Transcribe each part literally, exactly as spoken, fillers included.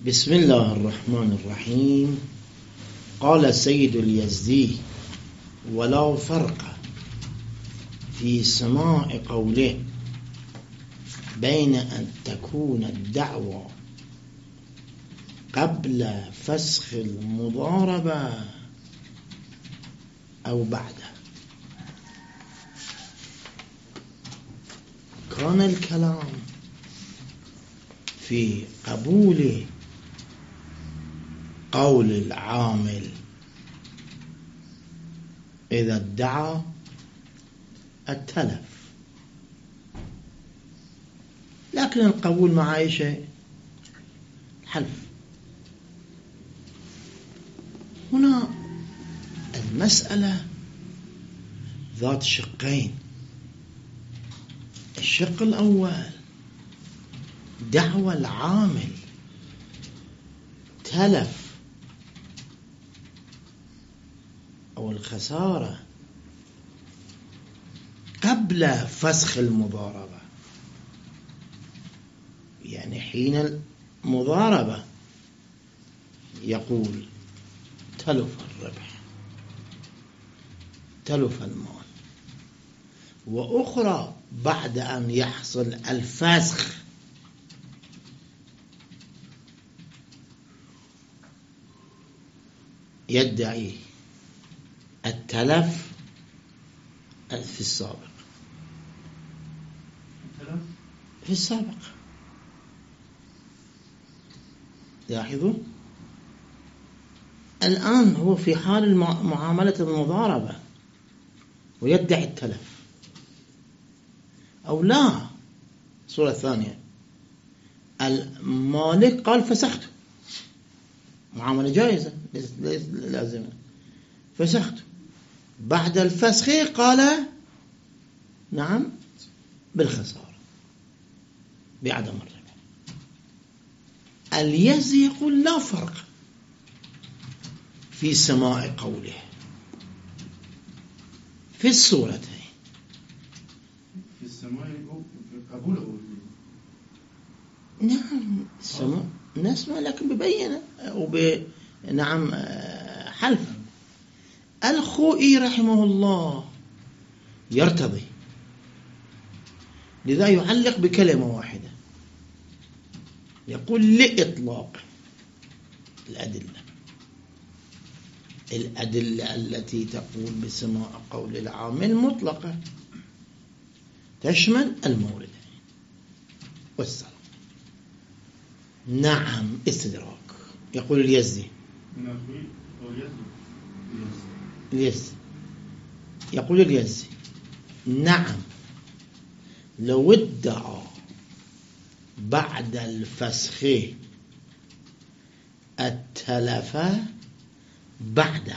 بسم الله الرحمن الرحيم. قال سيد اليزدي: ولا فرق في سماع قوله بين أن تكون الدعوة قبل فسخ المضاربة أو بعده. كان الكلام في قبول قول العامل إذا ادعى التلف، لكن القبول مع أي شيء؟ حلف. هنا المسألة ذات شقين. الشق الأول دعوى العامل تلف أو الخسارة قبل فسخ المضاربة، يعني حين المضاربة يقول تلف الربح، تلف المال. وأخرى بعد أن يحصل الفسخ يدعي التلف في السابق في السابق لاحظوا الآن هو في حال معاملة المضاربة ويدعي التلف، أو لا. الصورة الثانية المالك قال فسخته، معاملة جائزة لازمة، فسخته. بعد الفسخ قال نعم بالخسارة بعدم الربح. اليزي يقول لا فرق في سماع قوله في الصورتين. في السماع قبوله نعم السماع نسمع لكن ببينه وب نعم حلف. الخوئي رحمه الله يرتضي، لذا يعلق بكلمة واحدة، يقول لإطلاق الأدلة الأدلة التي تقول بسماع قول العامل مطلقة تشمل الموردين والسلام. نعم استدراك. يقول اليزدي اليزدي يقول اليزدي نعم لو ادعى بعد الفسخ التلف بعده،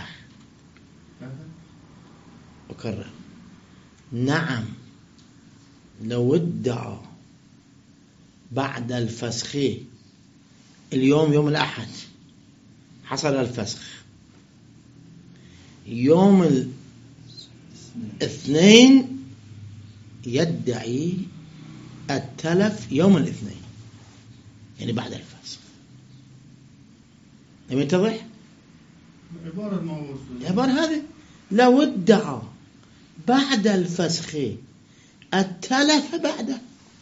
أكرر، نعم لو ادعى بعد الفسخ، اليوم يوم الأحد حصل الفسخ، يوم الاثنين يدعي التلف يوم الاثنين، يعني بعد الفسخ. لم يتضح؟ عبارة ما هو عبارة هذه لو ادعى بعد الفسخ التلف بعده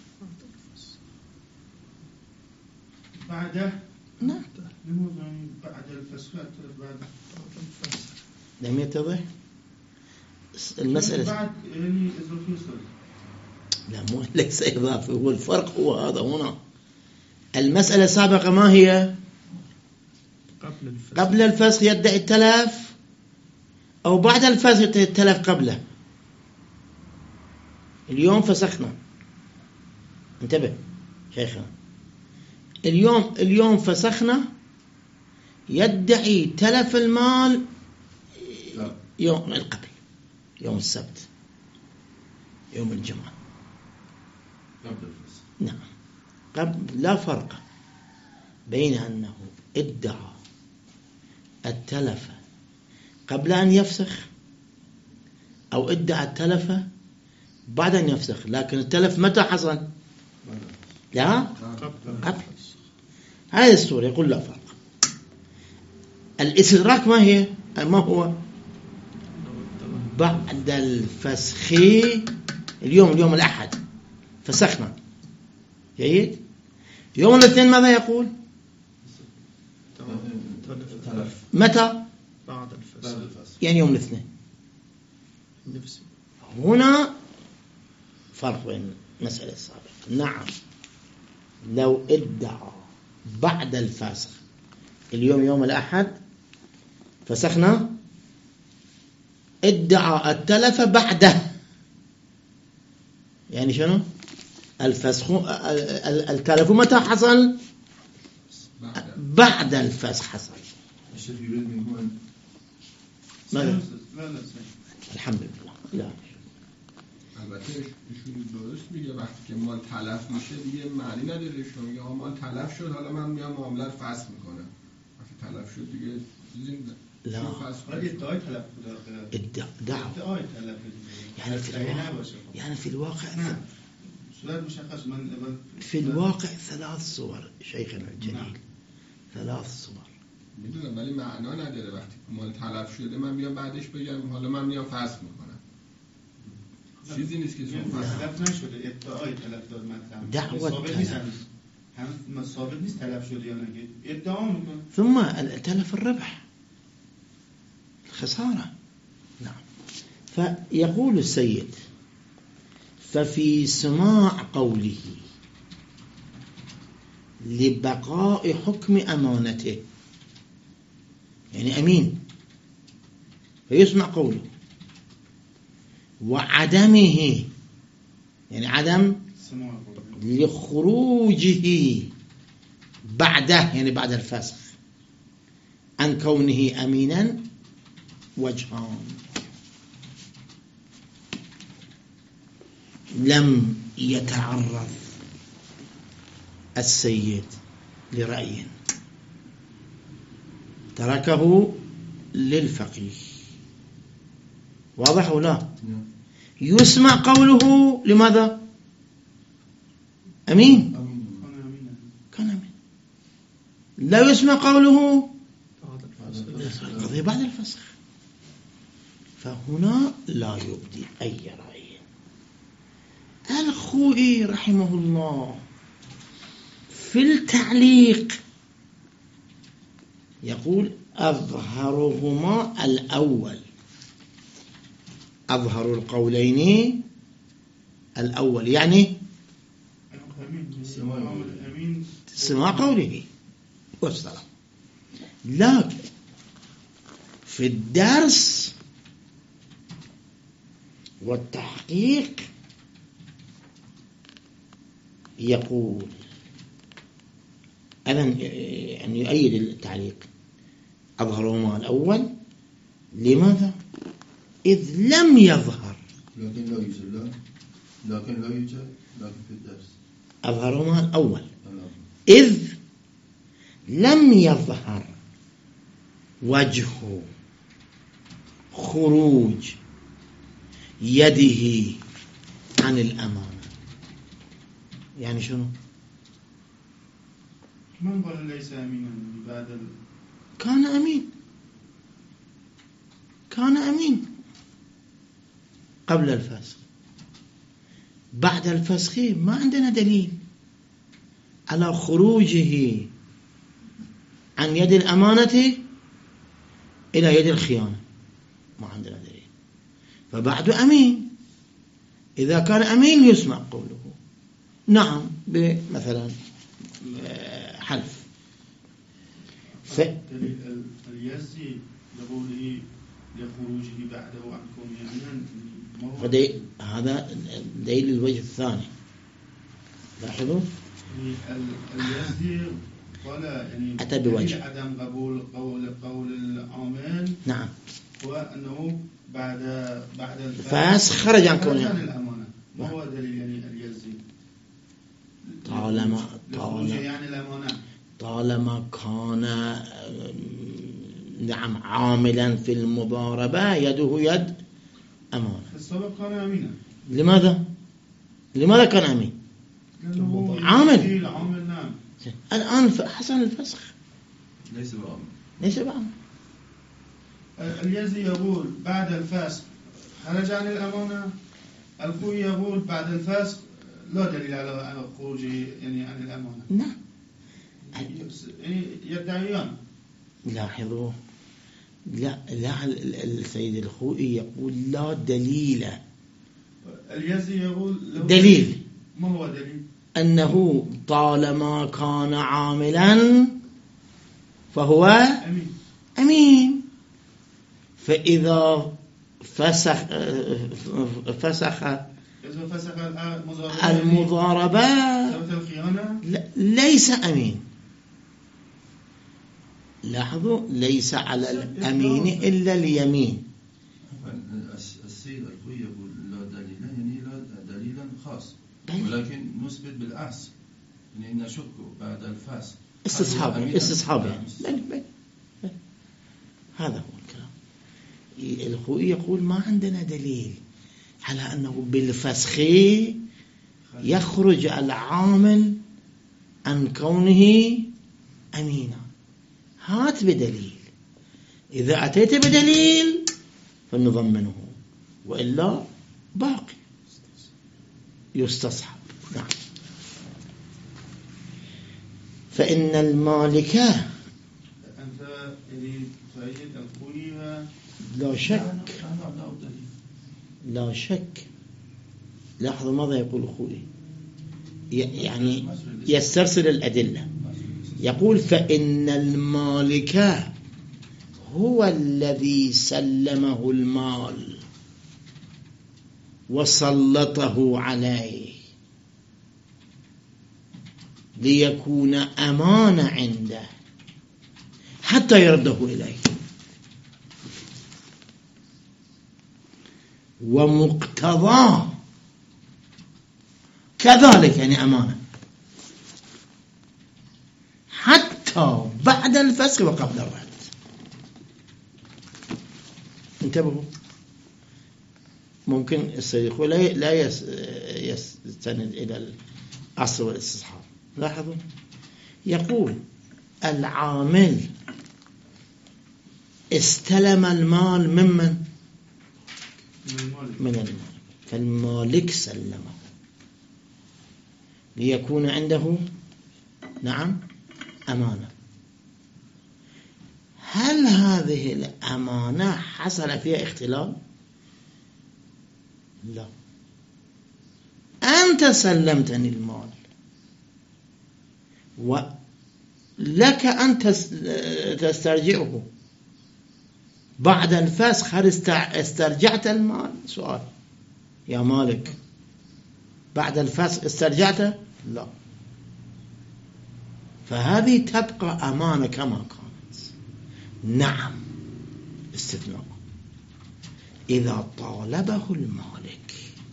بعده نعم بعد الفسخ التلف بعده. لم يتضح المسألة بعد يعني إضافي صار. لا مو ليس إضافي، هو الفرق هو هذا هنا. المسألة السابقة ما هي؟ قبل الفسخ. قبل الفسخ يدعي التلف أو بعد الفسخ التلف قبله. اليوم فسخنا، انتبه شيخنا، اليوم اليوم فسخنا، يدعي تلف المال يوم القبل، يوم السبت، يوم الجمعة قبل الفسخ. نعم قبل. لا فرق بين أنه ادعى التلف قبل أن يفسخ أو ادعى التلف بعد أن يفسخ. لكن التلف متى حصل؟ لا قبل. هذه الصورة يقول لا فرق. الاستدراك ما هي ما هو بعد الفسخ. اليوم اليوم الأحد فسخنا، جيد. يوم الاثنين ماذا يقول؟ متى؟ بعد الفسخ، يعني يوم الاثنين. نفسي هنا فرق بين المسألة السابقة. نعم، لو ادعى بعد الفسخ اليوم يوم الأحد فسخنا، ادعى التلف بعده، يعني شنو الفسخ؟ التلف متى حصل؟ بعد الفسخ حصل. الشيخ يريد من هون ماذا؟ لا لا الحمد لله. لا البته ایشون درست میگه وقتی که مال تلف میشه دیگه معنی نداره. ایشون میگه ها مال تلف شد، حالا من میام معامله رو فسخ میکنم. وقتی تلف شد دیگه چیزی لا ولی ادعای تلف بود. ادعا دعوة ادعای تلف يعني في الواقع يعني في الواقع نه صورت مشخص. من في الواقع ثلاث صور شيخنا الجليل، ثلاث صور. میدونم ولی معنا نداره. وقتی مال تلف شده من میام بعدش بگم حالا من میام فسخ میکنم. چیزی نیست که شما تلف نشده، ادعای تلف داد مطلب. دعوة ثابت نیست، تلف. هم ثابت نیست تلف شده یا نه، ادعا میکنه. ثم التلف الربح، الخسارة. نعم. فيقول السيد: ففي سماع قوله لبقاء حكم أمانته، يعني أمين فيسمع قوله، وعدمه يعني عدم لخروجه بعده يعني بعد الفسخ عن كونه أمينا وجهان. لم يتعرض السيد لرأي، تركه للفقيه. واضح أو لا؟ يسمع قوله لماذا؟ أمين كان أمين. لا يسمع قوله القضية بعد الفسخ. فهنا لا يبدي أي رأي. الخوئي رحمه الله في التعليق يقول: أظهرهما الأول، أظهر القولين الأول، يعني سماع قوله والسلام. لكن في الدرس والتحقيق يقول أذن يعني يؤيد التعليق: أظهرهما الأول. لماذا؟ إذ لم يظهر. لكن لا يوجد لكن لا يوجد لكن في الدرس أظهرهما الأول إذ لم يظهر وجه خروج يده عن الأمانة. يعني شنو؟ من قال ليس أمينا بعد ال... كان أمين، كان أمين قبل الفسخ. بعد الفسخ ما عندنا دليل على خروجه عن يد الأمانة إلى يد الخيانة، ما عندنا دليل. فبعد أمين، إذا كان أمين يسمع قوله نعم بمثلا حلف. ف... اليزي لقوله لخروجه بعده عن كونه أمينا، فدي... هذا دليل الوجه الثاني. لاحظوا اليزي قال يعني أتى بوجه عدم قبول قول قول العامل. نعم. وأنه بعد بعد الفسخ خرج عن كونه الأمانة. ما هو دليل يعني اليزي؟ طالما طالما يعني الأمانة طالما كان نعم عاملا في المضاربة يده يد أمانة. في السابق كان أمينا. لماذا؟ لماذا كان أمين؟ عامل. عامل نعم. الآن حصل الفسخ ليس بعمل. ليس بعمل. اليزي يقول بعد الفسخ خرج عن الأمانة، الخوئي يقول بعد الفسخ لا دليل على خروجه يعني عن الأمانة. نعم. يدعيان. لاحظوا، لا لا السيد الخوئي يقول لا دليل. اليزي يقول دليل. ما هو دليل؟ أنه طالما كان عاملا فهو أمين. أمين. فإذا فسخ فسخ إذا فسخ المضاربة ليس أمين. لاحظوا، ليس على الأمين إلا اليمين. السيد الخوئي يقول لا دليل يعني لا دليلا خاص، ولكن نثبت بالأحس يعني نشك بعد الفسخ استصحاب استصحاب يعني. بل بل بل. هذا هو الكلام. الخوئي يقول ما عندنا دليل على أنه بالفسخ يخرج العامل عن كونه أمينا. هات بدليل. إذا أتيت بدليل فنضمنه، وإلا باقي يستصحب. نعم. فإن المالكة أنت تؤيد الخوئي؟ لا شك لا شك. لاحظوا ماذا يقول الخوئي، يعني يسترسل الأدلة. يقول فإن المالك هو الذي سلمه المال وسلطه عليه ليكون أمانة عنده حتى يرده إليه، ومقتضاه كذلك يعني أمانة حتى بعد الفسخ وقبل الرد. انتبهوا، ممكن الصديق لا يستند إلى الأصل والاستصحاب. لاحظوا، يقول العامل استلم المال ممن؟ من المالك. فالمالك سلمه ليكون عنده نعم أمانة. هل هذه الأمانة حصل فيها اختلال؟ لا. أنت سلمتني المال ولك أن تسترجعه بعد الفسخ. هل استرجعت المال؟ سؤال يا مالك، بعد الفسخ استرجعته؟ لا. فهذه تبقى أمانة كما كانت. نعم، استثناء إذا طالبه المالك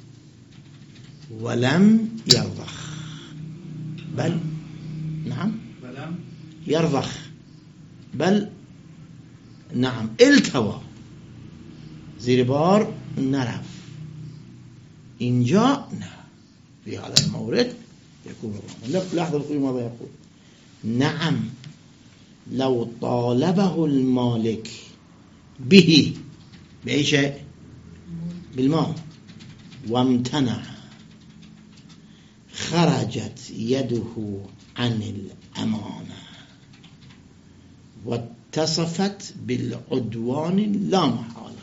ولم يرضخ، بل نعم يرضخ، بل نعم التوى زير بار نرف إن جاءنا في هذا المورد يكون الله. لحظة الخوئي ماذا يقول؟ نعم لو طالبه المالك به بأي شيء، بالمال، وامتنع خرجت يده عن الأمانة واتصفت بالعدوان لا محالة.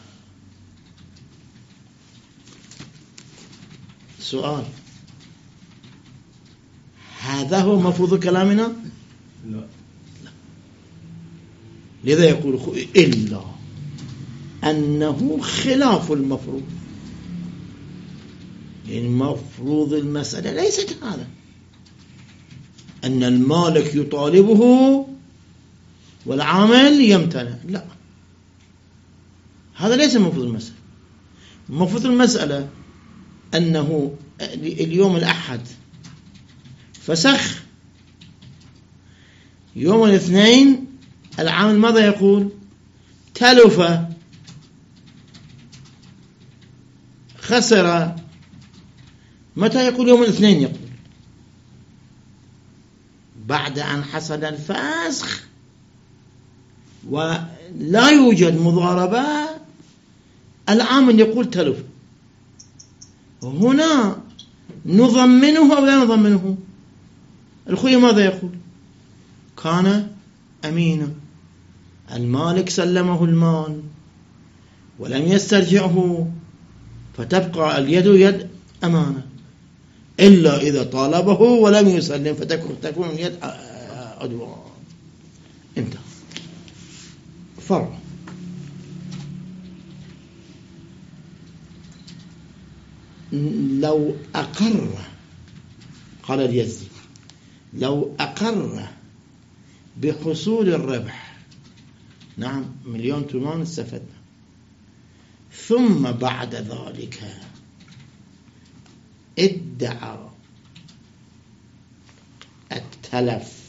سؤال، هذا هو مفروض كلامنا؟ لا. لذا يقول إلا أنه خلاف المفروض. يعني مفروض المسألة ليست هذا، أن المالك يطالبه والعامل يمتنع. لا، هذا ليس مفروض المسألة. مفروض المسألة أنه اليوم الأحد فسخ، يوم الاثنين العامل ماذا يقول؟ تلف، خسر. متى يقول؟ يوم الاثنين يقول. بعد أن حصل الفسخ ولا يوجد مضاربة العامل يقول تلف. هنا نضمنه أو لا نضمنه؟ الخوي ماذا يقول؟ كان أمينا، المالك سلمه المال ولم يسترجعه، فتبقى اليد يد أمانة، إلا إذا طالبه ولم يسلم فتكون اليد عدوان. انتهى. فرع. لو أقر، قال اليزي، لو أقر بحصول الربح، نعم مليون تومان استفدنا، ثم بعد ذلك ادعى التلف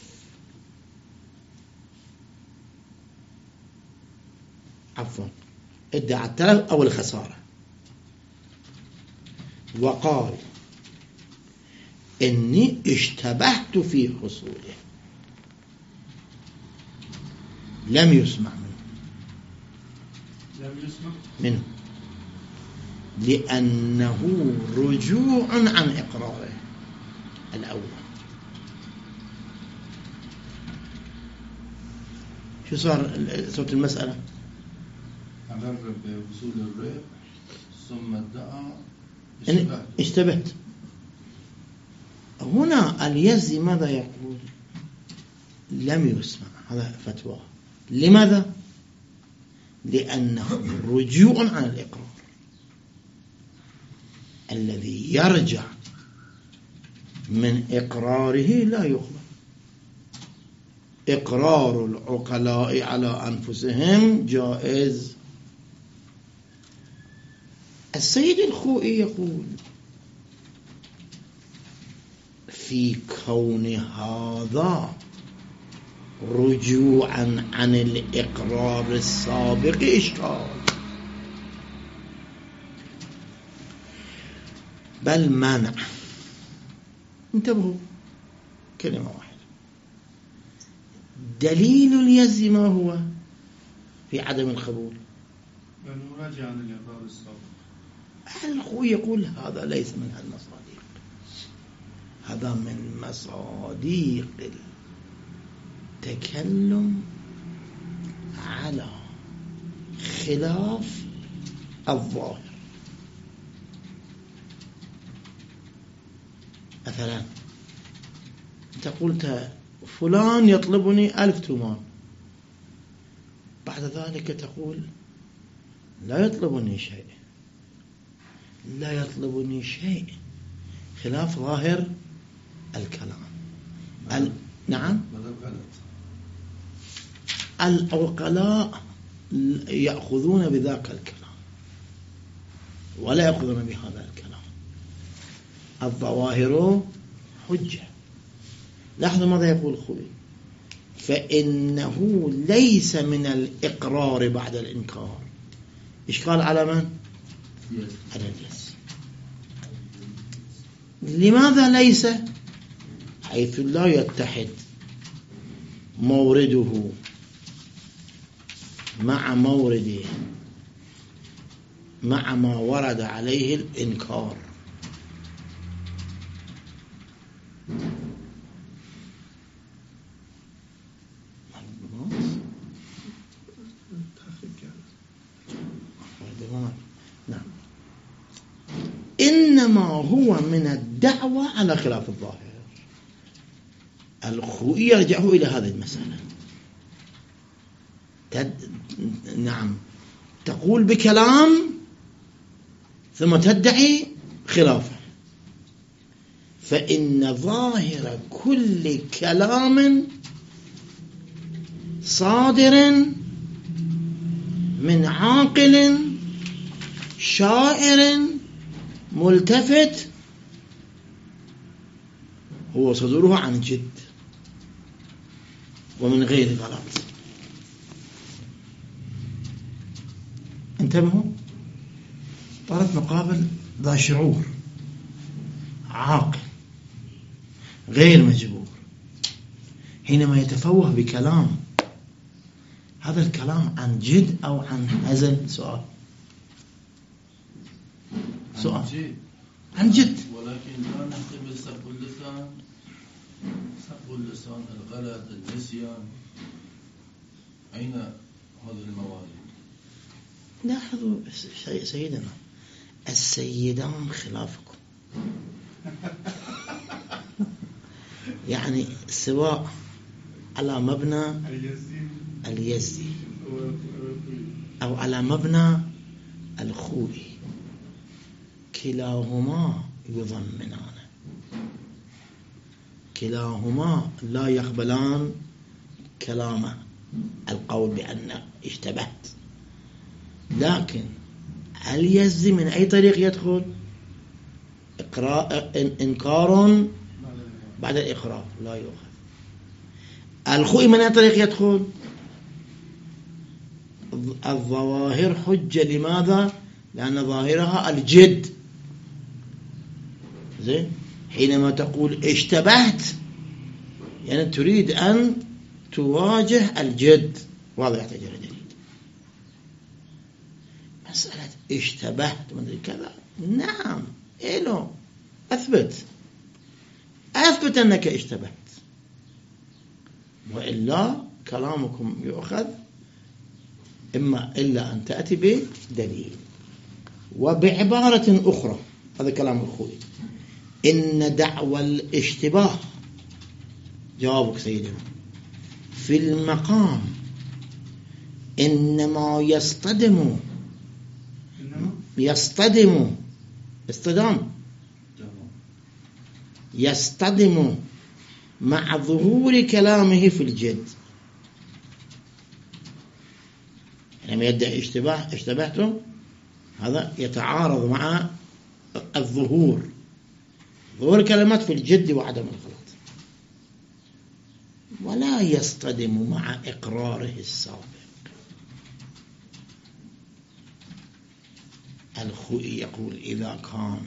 عفوا ادعى التلف أو الخسارة وقال إني اشتبهت في حصوله، لم يسمع منه لم يسمع منه لأنه رجوع عن إقراره الأول. شو صار صوت المسألة؟ أقر بحصول الربح ثم ادعى اشتبهت. اشتبهت. هنا اليزي ماذا يقول؟ لم يسمع، هذا فتوى. لماذا؟ لأنه رجوع عن الإقرار. الذي يرجع من إقراره لا يقبل. إقرار العقلاء على أنفسهم جائز. السيد الخوئي يقول في كون هذا رجوعا عن الإقرار السابق إشكال، بل منع. انتبهوا، كلمة واحدة. دليل اليزي ما هو في عدم القبول؟ لأنه رجع عن الإقرار السابق. الخوي يقول هذا ليس من المصادق، هذا من مصادق التكلم على خلاف الظاهر. مثلا أنت قلت فلان يطلبني ألف تومان، بعد ذلك تقول لا يطلبني شيء، لا يطلبني شيء، خلاف ظاهر الكلام. ال... نعم، العقلاء يأخذون بذاك الكلام ولا يأخذون بهذا الكلام. الظواهر حجة. لاحظوا ماذا يقول خوي، فإنه ليس من الإقرار بعد الإنكار. إشكال على من؟ على اليس. لماذا ليس؟ حيث لا يتحد مورده مع مورده مع ما ورد عليه الإنكار. نعم. إنما هو من الدعوة على خلاف الظاهر. الخوئي يرجعه إلى هذه المسألة. تد... نعم، تقول بكلام ثم تدعي خلافه، فإن ظاهر كل كلام صادر من عاقل شاعر ملتفت هو صدوره عن جد ومن غير غلط. انتبهوا، طرف مقابل ذا شعور عاقل غير مجبور حينما يتفوه بكلام، هذا الكلام عن جد أو عن هزل؟ سؤال سؤال عن جد. عن جد، ولكن لا نحتمل سب اللسان، سب اللسان، الغلط، النسيان. أين هذه الموارد؟ لاحظوا سيدنا، السيدان خلافكم، يعني سواء على مبنى اليزدي أو على مبنى الخوئي، كلاهما يضمنان، كلاهما لا يقبلان كلامه القول بأن اشتبهت. لكن اليزدي من أي طريق يدخل؟ إقرار، إنكار بعد الإقرار لا يؤخذ. الخوئي من أي طريق يدخل؟ الظواهر حجة. لماذا؟ لأن ظاهرها الجد. زين، حينما تقول اشتبهت يعني تريد أن تواجه الجد، واضح يحتاج إلى دليل. مسألة اشتبهت من كذا، نعم إله، أثبت أثبت أنك اشتبهت، وإلا كلامكم يؤخذ، إما إلا أن تأتي بدليل. وبعبارة أخرى، هذا كلام الخوي، إن دعوى الاشتباه، جوابك سيدنا، في المقام إنما يصطدم يصطدم اصطدام يصطدم مع ظهور كلامه في الجد. لما يدعي اشتباه اشتبهته، هذا يتعارض مع الظهور، ظهور كلمات في الجد وعدم الغلط، ولا يصطدم مع إقراره السابق. الخوئي يقول إذا كان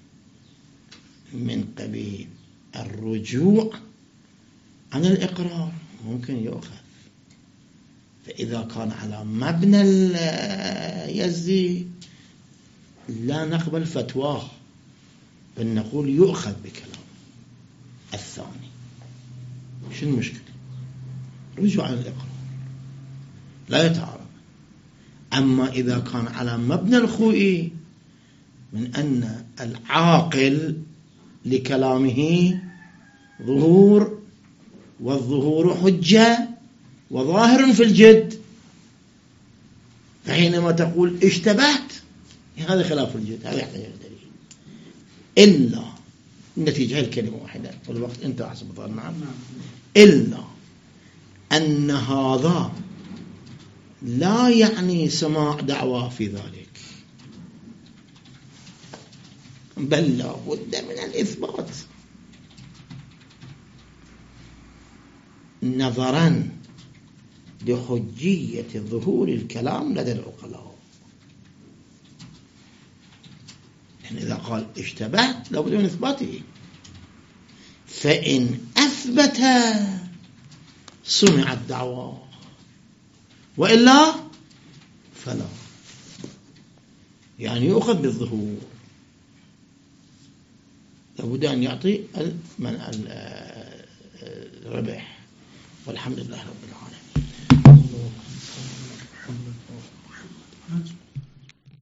من قبيل الرجوع عن الإقرار ممكن يؤخذ، فإذا كان على مبنى اليزدي لا نقبل فتواه، بل نقول يؤخذ بكلام الثاني. شو المشكلة؟ رجوع عن الإقرار لا يتعارض. أما إذا كان على مبنى الخوئي من أن العاقل لكلامه ظهور، والظهور حجة وظاهر في الجد، فحينما تقول اشتبهت هذا خلاف الجد، هذا يحتاج إلى دليل. إلا النتيجة هي الكلمة واحدة والوقت انتهى حسب ظننا، إلا أن هذا لا يعني سماع دعوى في ذلك، بل لا بد من الإثبات نظرا لحجية ظهور الكلام لدى العقلاء. يعني إذا قال اشتبهت لابد من إثباته، فإن أثبت سمع الدعوى، وإلا فلا، يعني يؤخذ بالظهور، لابد أن يعطي الربح. والحمد لله رب العالمين.